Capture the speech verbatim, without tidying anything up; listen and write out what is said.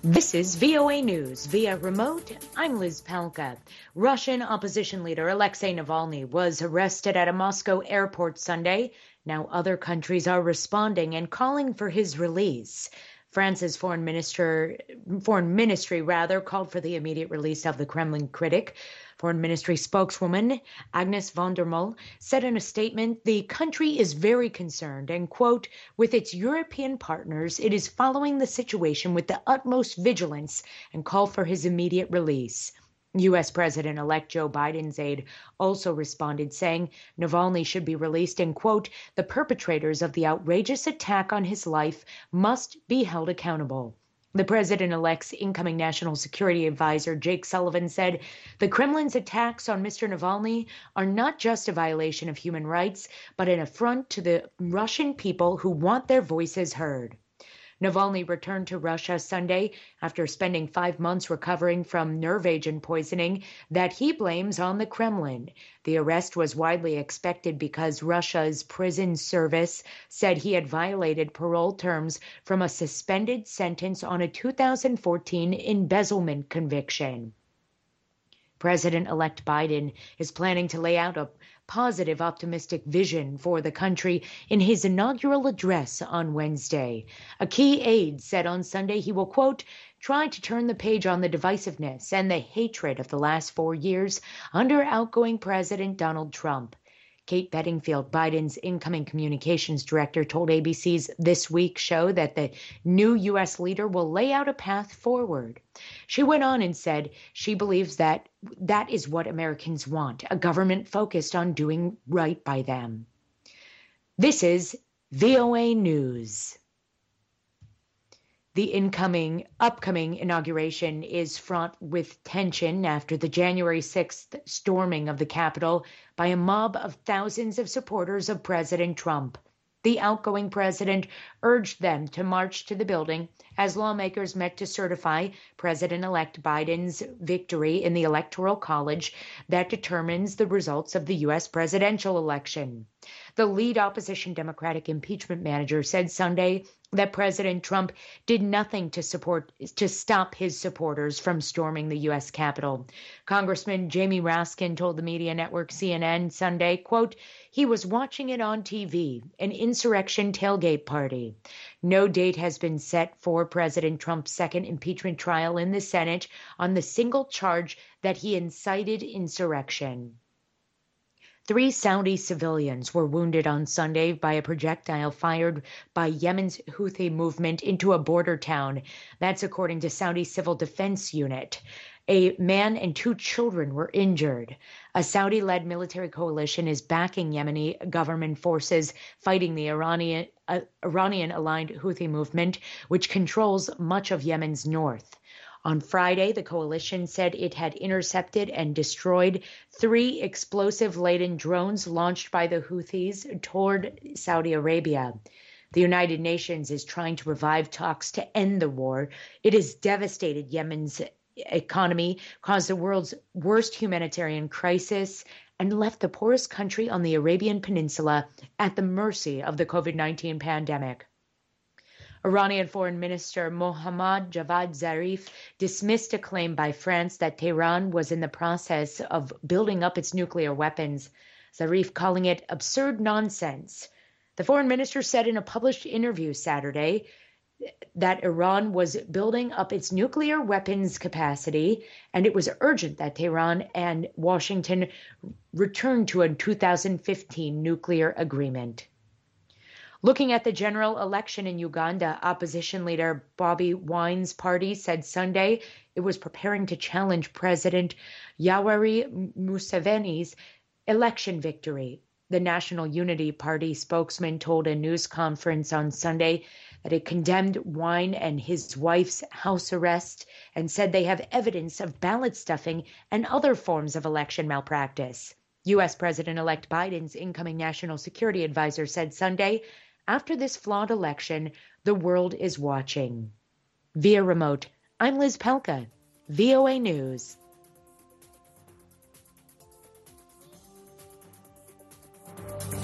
This is V O A News via remote. I'm Liz Palka. Russian opposition leader Alexei Navalny was arrested at a Moscow airport Sunday. Now other countries are responding and calling for his release. France's foreign minister, foreign ministry rather, called for the immediate release of the Kremlin critic. Foreign Ministry spokeswoman Agnes von der Moll said in a statement, the country is very concerned and, quote, with its European partners, it is following the situation with the utmost vigilance and call for his immediate release. U S President-elect Joe Biden's aide also responded, saying Navalny should be released and, quote, the perpetrators of the outrageous attack on his life must be held accountable. The president-elect's incoming national security advisor, Jake Sullivan, said the Kremlin's attacks on Mister Navalny are not just a violation of human rights, but an affront to the Russian people who want their voices heard. Navalny returned to Russia Sunday after spending five months recovering from nerve agent poisoning that he blames on the Kremlin. The arrest was widely expected because Russia's prison service said he had violated parole terms from a suspended sentence on a two thousand fourteen embezzlement conviction. President-elect Biden is planning to lay out a positive, optimistic vision for the country in his inaugural address on Wednesday. A key aide said on Sunday he will, quote, try to turn the page on the divisiveness and the hatred of the last four years under outgoing President Donald Trump. Kate Bedingfield, Biden's incoming communications director, told A B C's This Week show that the new U S leader will lay out a path forward. She went on and said she believes that that is what Americans want, a government focused on doing right by them. This is V O A News. The incoming, upcoming inauguration is fraught with tension after the January sixth storming of the Capitol by a mob of thousands of supporters of President Trump. The outgoing president urged them to march to the building as lawmakers met to certify President-elect Biden's victory in the Electoral College that determines the results of the U S presidential election. The lead opposition Democratic impeachment manager said Sunday that President Trump did nothing to support to stop his supporters from storming the U S Capitol. Congressman Jamie Raskin told the media network C N N Sunday, quote, he was watching it on T V, an insurrection tailgate party. No date has been set for President Trump's second impeachment trial in the Senate on the single charge that he incited insurrection. Three Saudi civilians were wounded on Sunday by a projectile fired by Yemen's Houthi movement into a border town. That's according to Saudi Civil Defense Unit. A man and two children were injured. A Saudi-led military coalition is backing Yemeni government forces fighting the Iranian, uh, Iranian-aligned Houthi movement, which controls much of Yemen's north. On Friday, the coalition said it had intercepted and destroyed three explosive-laden drones launched by the Houthis toward Saudi Arabia. The United Nations is trying to revive talks to end the war. It has devastated Yemen's economy, caused the world's worst humanitarian crisis, and left the poorest country on the Arabian Peninsula at the mercy of the COVID nineteen pandemic. Iranian Foreign Minister Mohammad Javad Zarif dismissed a claim by France that Tehran was in the process of building up its nuclear weapons, Zarif calling it absurd nonsense. The foreign minister said in a published interview Saturday that Iran was building up its nuclear weapons capacity, and it was urgent that Tehran and Washington return to a two thousand fifteen nuclear agreement. Looking at the general election in Uganda, opposition leader Bobi Wine's party said Sunday it was preparing to challenge President Yoweri Museveni's election victory. The National Unity Party spokesman told a news conference on Sunday that it condemned Wine and his wife's house arrest and said they have evidence of ballot stuffing and other forms of election malpractice. U S President-elect Biden's incoming national security advisor said Sunday, after this flawed election, the world is watching. Via remote, I'm Liz Pelka, V O A News.